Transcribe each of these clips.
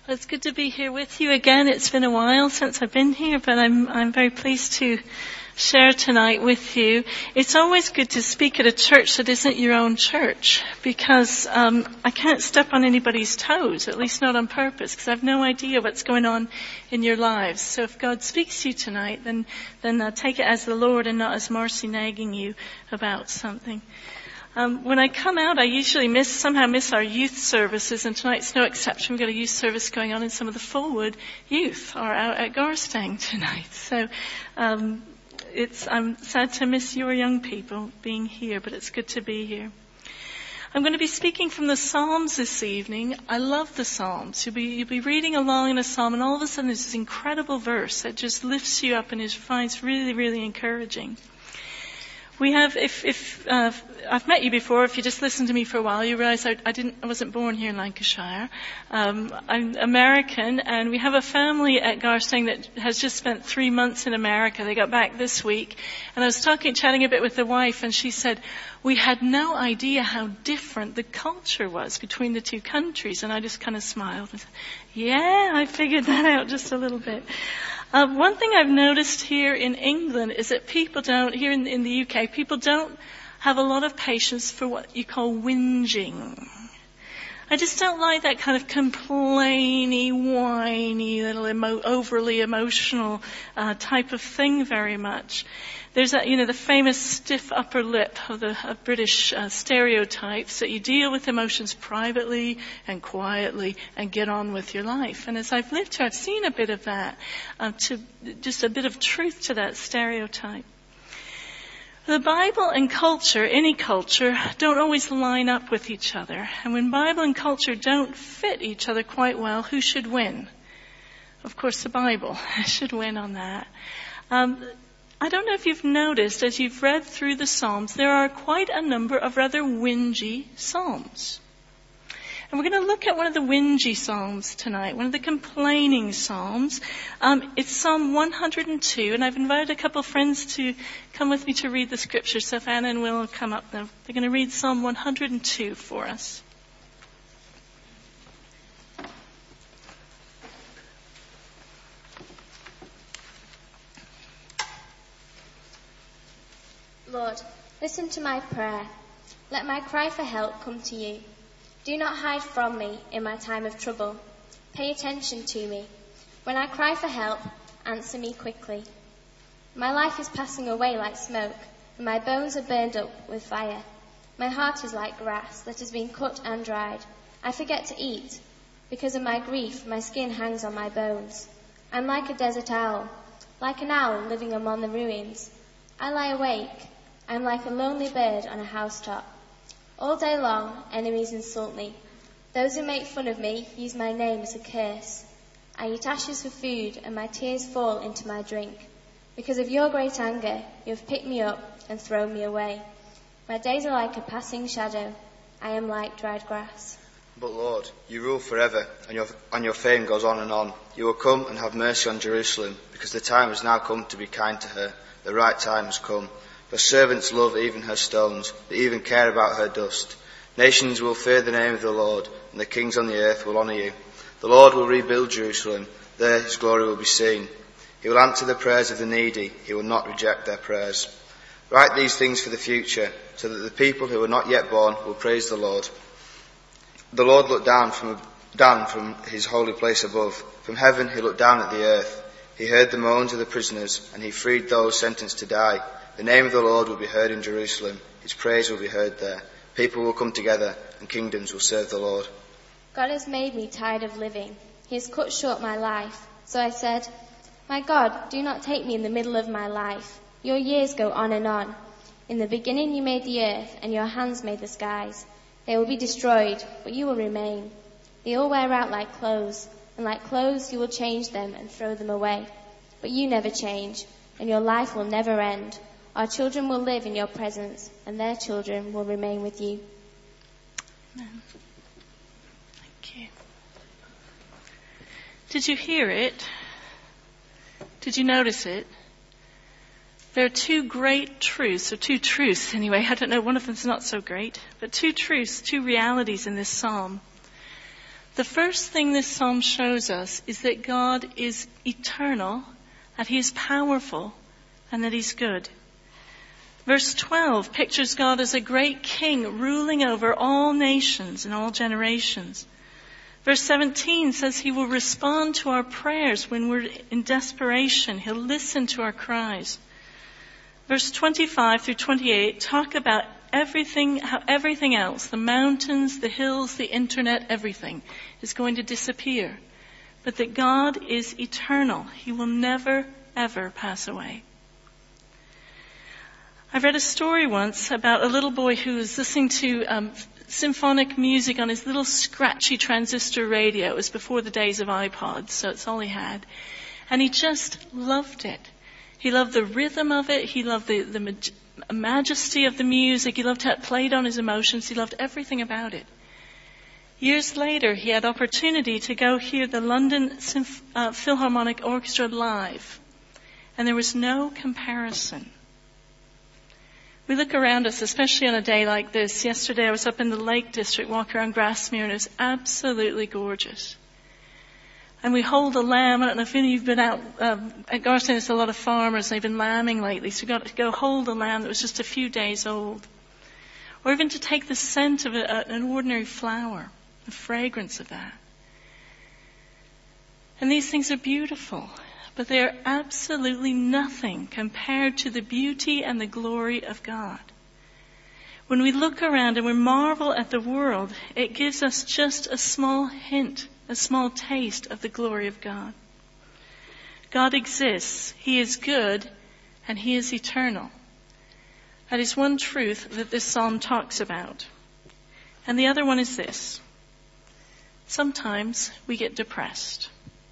Well, it's good to be here with you again. It's been a while since I've been here, but I'm very pleased to share tonight with you. It's always good to speak at a church that isn't your own church, because I can't step on anybody's toes, at least not on purpose, because I have no idea what's going on in your lives. So if God speaks to you tonight, then take it as the Lord and not as Marcy nagging you about something. When I come out, I usually somehow miss our youth services, and tonight's no exception. We've got a youth service going on, and some of the Fullwood youth are out at Garstang tonight. So I'm sad to miss your young people being here, but it's good to be here. I'm going to be speaking from the Psalms this evening. I love the Psalms. You'll be reading along in a psalm, and all of a sudden there's this incredible verse that just lifts you up and finds really, really encouraging. We have, if I've met you before, if you just listened to me for a while, you realize I wasn't born here in Lancashire. I'm American, and we have a family at Garstang that has just spent 3 months in America. They got back this week, and I was chatting a bit with the wife, and she said, we had no idea how different the culture was between the two countries, and I just kind of smiled and said, yeah, I figured that out just a little bit. One thing I've noticed here in England is that people here in the UK, people don't have a lot of patience for what you call whinging. I just don't like that kind of complainy, whiny, little overly emotional type of thing very much. There's the famous stiff upper lip of British stereotypes that you deal with emotions privately and quietly and get on with your life. And as I've lived here, I've seen a bit of that, just a bit of truth to that stereotype. The Bible and culture, any culture, don't always line up with each other. And when Bible and culture don't fit each other quite well, who should win? Of course, the Bible should win on that. I don't know if you've noticed, as you've read through the Psalms, there are quite a number of rather whingy Psalms. And we're going to look at one of the whingy Psalms tonight, one of the complaining Psalms. It's Psalm 102, and I've invited a couple of friends to come with me to read the scripture. So if Anna and Will come up now, they're going to read Psalm 102 for us. Lord, listen to my prayer. Let my cry for help come to you. Do not hide from me in my time of trouble. Pay attention to me. When I cry for help, answer me quickly. My life is passing away like smoke, and my bones are burned up with fire. My heart is like grass that has been cut and dried. I forget to eat. Because of my grief, my skin hangs on my bones. I'm like a desert owl, like an owl living among the ruins. I lie awake. I'm like a lonely bird on a housetop. All day long, enemies insult me. Those who make fun of me use my name as a curse. I eat ashes for food, and my tears fall into my drink. Because of your great anger, you have picked me up and thrown me away. My days are like a passing shadow. I am like dried grass. But Lord, you rule forever, and your fame goes on and on. You will come and have mercy on Jerusalem, because the time has now come to be kind to her. The right time has come. Your servants love even her stones. They even care about her dust. Nations will fear the name of the Lord, and the kings on the earth will honour you. The Lord will rebuild Jerusalem. There his glory will be seen. He will answer the prayers of the needy. He will not reject their prayers. Write these things for the future, so that the people who are not yet born will praise the Lord. The Lord looked down from his holy place above. From heaven he looked down at the earth. He heard the moans of the prisoners, and he freed those sentenced to die. The name of the Lord will be heard in Jerusalem. His praise will be heard there. People will come together, and kingdoms will serve the Lord. God has made me tired of living. He has cut short my life. So I said, my God, do not take me in the middle of my life. Your years go on and on. In the beginning you made the earth, and your hands made the skies. They will be destroyed, but you will remain. They all wear out like clothes, and like clothes you will change them and throw them away. But you never change, and your life will never end. Our children will live in your presence, and their children will remain with you. Amen. Thank you. Did you hear it? Did you notice it? There are two great truths, or two truths anyway. I don't know, one of them's not so great, but two truths, two realities in this psalm. The first thing this psalm shows us is that God is eternal, that he is powerful, and that he's good. Verse 12 pictures God as a great king ruling over all nations and all generations. Verse 17 says he will respond to our prayers when we're in desperation. He'll listen to our cries. Verse 25 through 28 talk about everything, how everything else, the mountains, the hills, the internet, everything is going to disappear. But that God is eternal. He will never, ever pass away. I read a story once about a little boy who was listening to symphonic music on his little scratchy transistor radio. It was before the days of iPods, so it's all he had. And he just loved it. He loved the rhythm of it. He loved the majesty of the music. He loved how it played on his emotions. He loved everything about it. Years later, he had opportunity to go hear the London Philharmonic Orchestra live. And there was no comparison. We look around us, especially on a day like this. Yesterday I was up in the Lake District walking around Grasmere and it was absolutely gorgeous. And we hold a lamb. I don't know if any of you've been out at Garston. There's a lot of farmers. They've been lambing lately. So we got to go hold a lamb that was just a few days old. Or even to take the scent of an ordinary flower, the fragrance of that. And these things are beautiful. But they are absolutely nothing compared to the beauty and the glory of God. When we look around and we marvel at the world, it gives us just a small hint, a small taste of the glory of God. God exists, he is good, and he is eternal. That is one truth that this psalm talks about. And the other one is this. Sometimes we get depressed.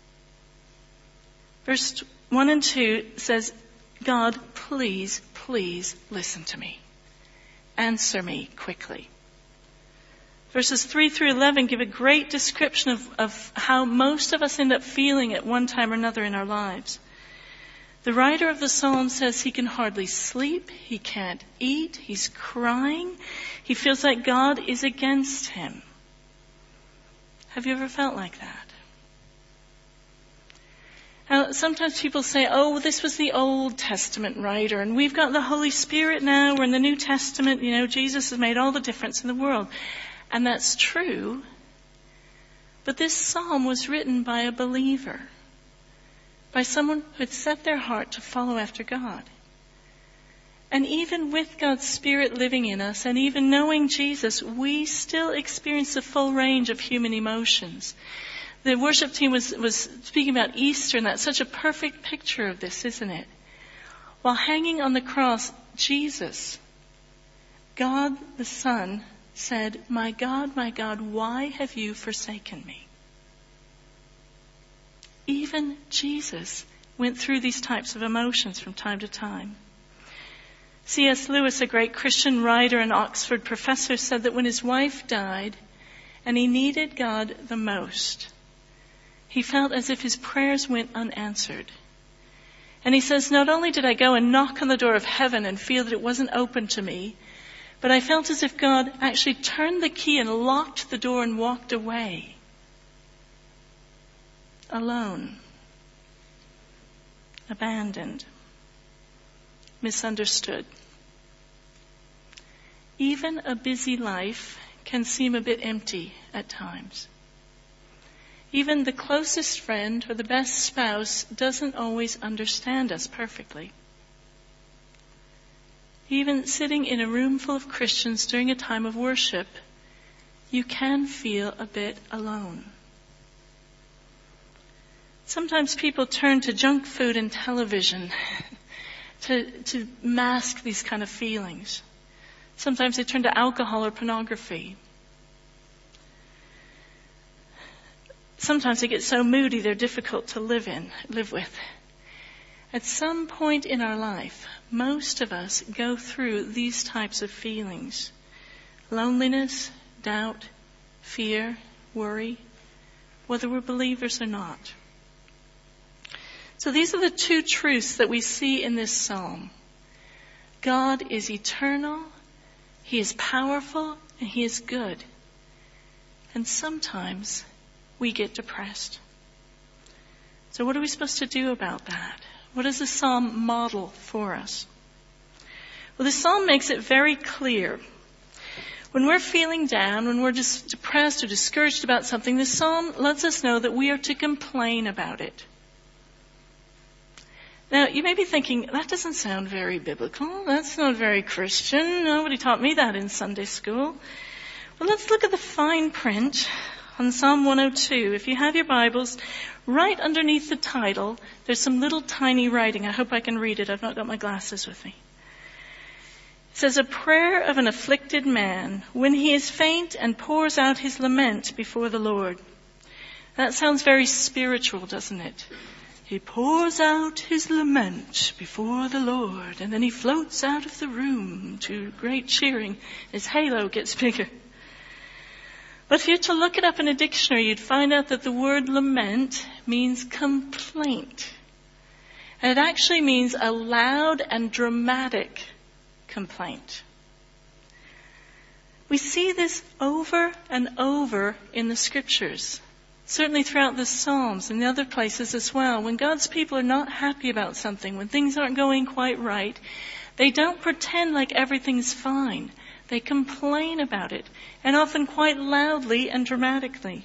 Verse 1 and 2 says, God, please, please listen to me. Answer me quickly. Verses 3 through 11 give a great description of how most of us end up feeling at one time or another in our lives. The writer of the psalm says he can hardly sleep, he can't eat, he's crying, he feels like God is against him. Have you ever felt like that? Now, sometimes people say, oh, this was the Old Testament writer, and we've got the Holy Spirit now, we're in the New Testament, Jesus has made all the difference in the world. And that's true, but this psalm was written by a believer, by someone who had set their heart to follow after God. And even with God's Spirit living in us, and even knowing Jesus, we still experience the full range of human emotions. The worship team was speaking about Easter, and that's such a perfect picture of this, isn't it? While hanging on the cross, Jesus, God the Son, said, my God, why have you forsaken me? Even Jesus went through these types of emotions from time to time. C.S. Lewis, a great Christian writer and Oxford professor, said that when his wife died and he needed God the most, he felt as if his prayers went unanswered. And he says, not only did I go and knock on the door of heaven and feel that it wasn't open to me, but I felt as if God actually turned the key and locked the door and walked away. Alone. Abandoned. Misunderstood. Even a busy life can seem a bit empty at times. Even the closest friend or the best spouse doesn't always understand us perfectly. Even sitting in a room full of Christians during a time of worship, you can feel a bit alone. Sometimes people turn to junk food and television to mask these kind of feelings. Sometimes they turn to alcohol or pornography. Sometimes they get so moody they're difficult to live with. At some point in our life, most of us go through these types of feelings. Loneliness, doubt, fear, worry, whether we're believers or not. So these are the two truths that we see in this psalm. God is eternal, he is powerful, and he is good. And sometimes we get depressed. So what are we supposed to do about that? What does the psalm model for us? Well, the psalm makes it very clear. When we're feeling down, when we're just depressed or discouraged about something, the psalm lets us know that we are to complain about it. Now, you may be thinking, that doesn't sound very biblical. That's not very Christian. Nobody taught me that in Sunday school. Well, let's look at the fine print on Psalm 102. If you have your Bibles, right underneath the title, there's some little tiny writing. I hope I can read it. I've not got my glasses with me. It says, a prayer of an afflicted man when he is faint and pours out his lament before the Lord. That sounds very spiritual, doesn't it? He pours out his lament before the Lord, and then he floats out of the room to great cheering. His halo gets bigger. But if you were to look it up in a dictionary, you'd find out that the word lament means complaint. And it actually means a loud and dramatic complaint. We see this over and over in the scriptures, certainly throughout the Psalms and the other places as well. When God's people are not happy about something, when things aren't going quite right, they don't pretend like everything's fine. They complain about it, and often quite loudly and dramatically.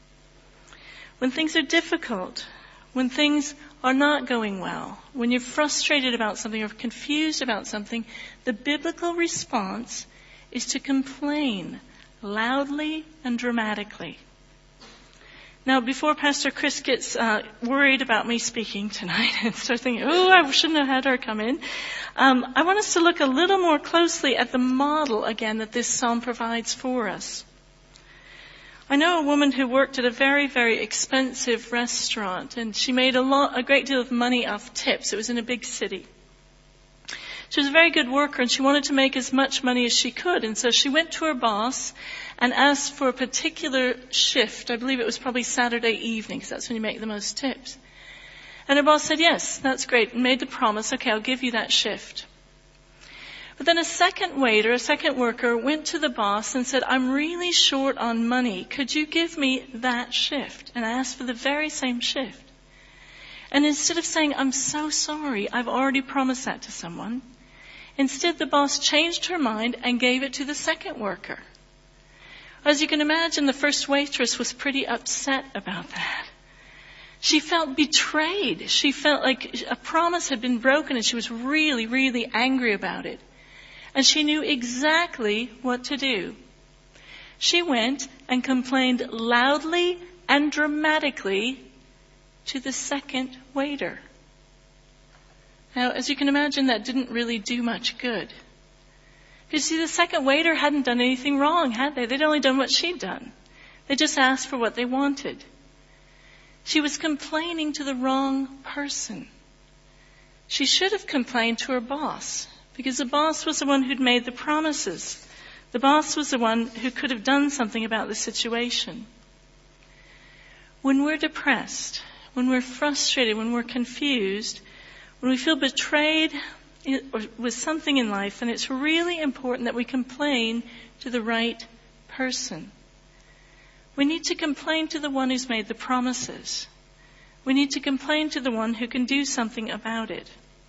When things are difficult, when things are not going well, when you're frustrated about something or confused about something, the biblical response is to complain loudly and dramatically. Now, before Pastor Chris gets worried about me speaking tonight and starts thinking, I shouldn't have had her come in, I want us to look a little more closely at the model, again, that this psalm provides for us. I know a woman who worked at a very, very expensive restaurant, and she made a great deal of money off tips. It was in a big city. She was a very good worker, and she wanted to make as much money as she could. And so she went to her boss and asked for a particular shift. I believe it was probably Saturday evening, because that's when you make the most tips. And her boss said, yes, that's great, and made the promise, okay, I'll give you that shift. But then a second worker, went to the boss and said, I'm really short on money. Could you give me that shift? And I asked for the very same shift. And instead of saying, I'm so sorry, I've already promised that to someone, instead the boss changed her mind and gave it to the second worker. As you can imagine, the first waitress was pretty upset about that. She felt betrayed. She felt like a promise had been broken, and she was really, really angry about it. And she knew exactly what to do. She went and complained loudly and dramatically to the second waiter. Now, as you can imagine, that didn't really do much good. Because see, the second waiter hadn't done anything wrong, had they? They'd only done what she'd done. They just asked for what they wanted. She was complaining to the wrong person. She should have complained to her boss, because the boss was the one who'd made the promises. The boss was the one who could have done something about the situation. When we're depressed, when we're frustrated, when we're confused, when we feel betrayed with something in life, then it's really important that we complain to the right person. We need to complain to the one who's made the promises. We need to complain to the one who can do something about it.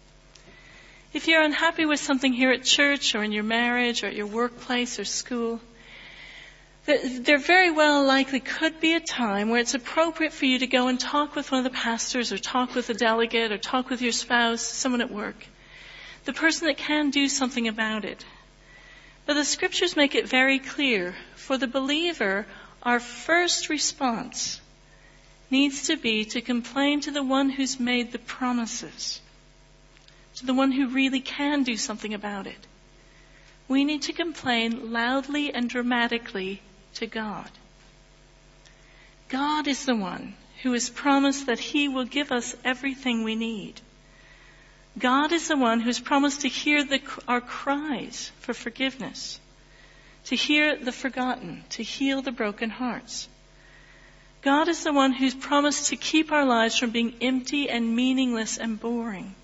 If you're unhappy with something here at church or in your marriage or at your workplace or school, there very well likely could be a time where it's appropriate for you to go and talk with one of the pastors or talk with a delegate or talk with your spouse, someone at work, the person that can do something about it. But the scriptures make it very clear, for the believer, our first response needs to be to complain to the one who's made the promises, to the one who really can do something about it. We need to complain loudly and dramatically to God. God is the one who has promised that He will give us everything we need. God is the one who has promised to hear our cries for forgiveness, to hear the forgotten, to heal the broken hearts. God is the one who's promised to keep our lives from being empty and meaningless and boring.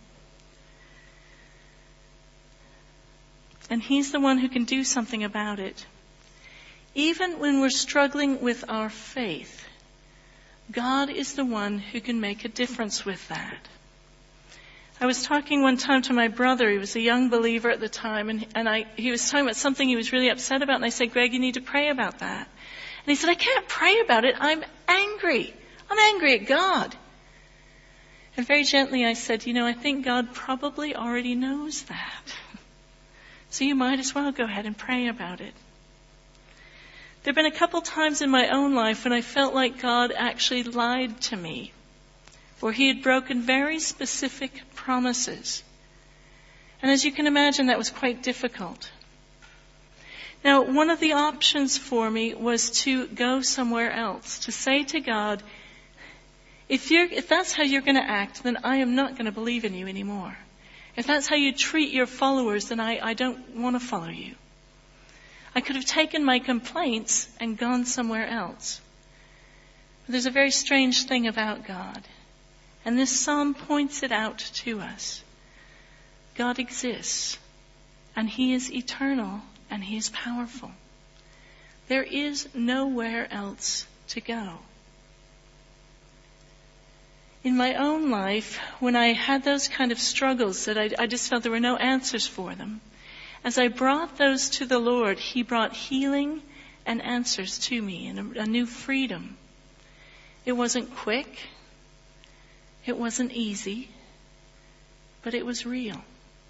And He's the one who can do something about it. Even when we're struggling with our faith, God is the one who can make a difference with that. I was talking one time to my brother. He was a young believer at the time, and he was talking about something he was really upset about, and I said, Greg, you need to pray about that. And he said, I can't pray about it. I'm angry. I'm angry at God. And very gently I said, I think God probably already knows that. So you might as well go ahead and pray about it. There have been a couple times in my own life when I felt like God actually lied to me, where he had broken very specific promises. And as you can imagine, that was quite difficult. Now, one of the options for me was to go somewhere else, to say to God, if that's how you're going to act, then I am not going to believe in you anymore. If that's how you treat your followers, then I don't want to follow you. I could have taken my complaints and gone somewhere else. But there's a very strange thing about God. And this psalm points it out to us. God exists, and he is eternal, and he is powerful. There is nowhere else to go. In my own life, when I had those kind of struggles that I just felt there were no answers for them, as I brought those to the Lord, he brought healing and answers to me and a new freedom. It wasn't quick. It wasn't easy. But it was real.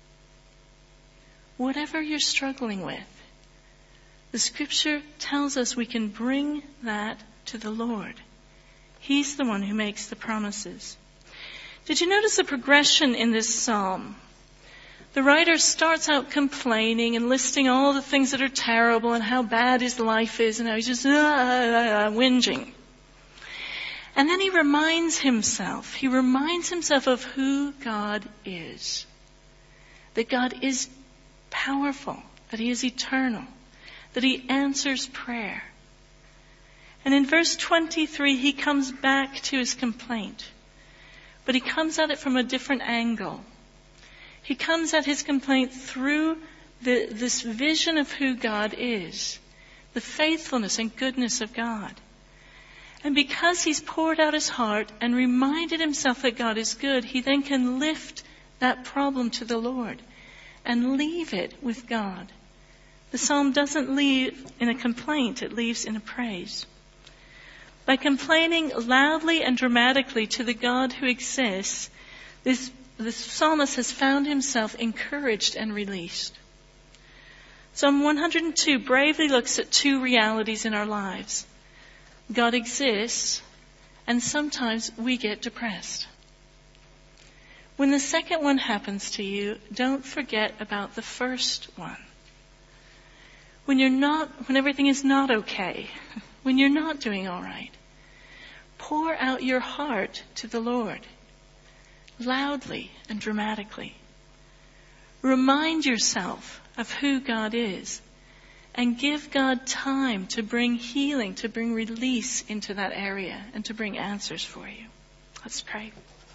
Whatever you're struggling with, the scripture tells us we can bring that to the Lord. He's the one who makes the promises. Did you notice the progression in this psalm? The writer starts out complaining and listing all the things that are terrible and how bad his life is and how he's just whinging. And then he reminds himself of who God is. That God is powerful, that he is eternal, that he answers prayer. And in verse 23, he comes back to his complaint. But he comes at it from a different angle. He comes at his complaint through this vision of who God is, the faithfulness and goodness of God. And because he's poured out his heart and reminded himself that God is good, he then can lift that problem to the Lord and leave it with God. The psalm doesn't leave in a complaint, it leaves in a praise. By complaining loudly and dramatically to the God who exists, the psalmist has found himself encouraged and released. Psalm 102 bravely looks at two realities in our lives. God exists, and sometimes we get depressed. When the second one happens to you, don't forget about the first one. When everything is not okay, when you're not doing all right, pour out your heart to the Lord, loudly and dramatically. Remind yourself of who God is, and give God time to bring healing, to bring release into that area, and to bring answers for you. Let's pray.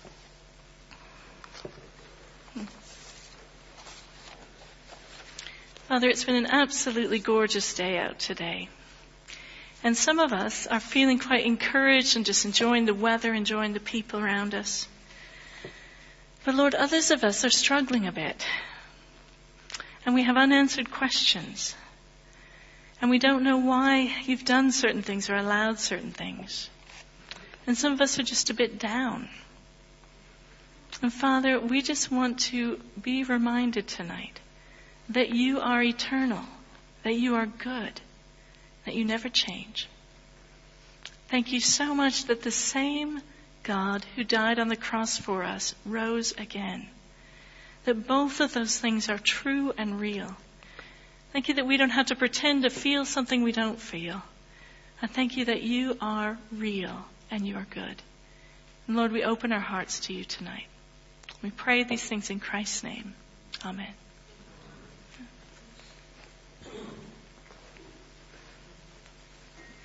Father, it's been an absolutely gorgeous day out today. And some of us are feeling quite encouraged and just enjoying the weather, enjoying the people around us. But Lord, others of us are struggling a bit. And we have unanswered questions. And we don't know why you've done certain things or allowed certain things. And some of us are just a bit down. And Father, we just want to be reminded tonight that you are eternal, that you are good, that you never change. Thank you so much that the same God who died on the cross for us rose again. That both of those things are true and real. Thank you that we don't have to pretend to feel something we don't feel. I thank you that you are real and you are good. And Lord, we open our hearts to you tonight. We pray these things in Christ's name. Amen.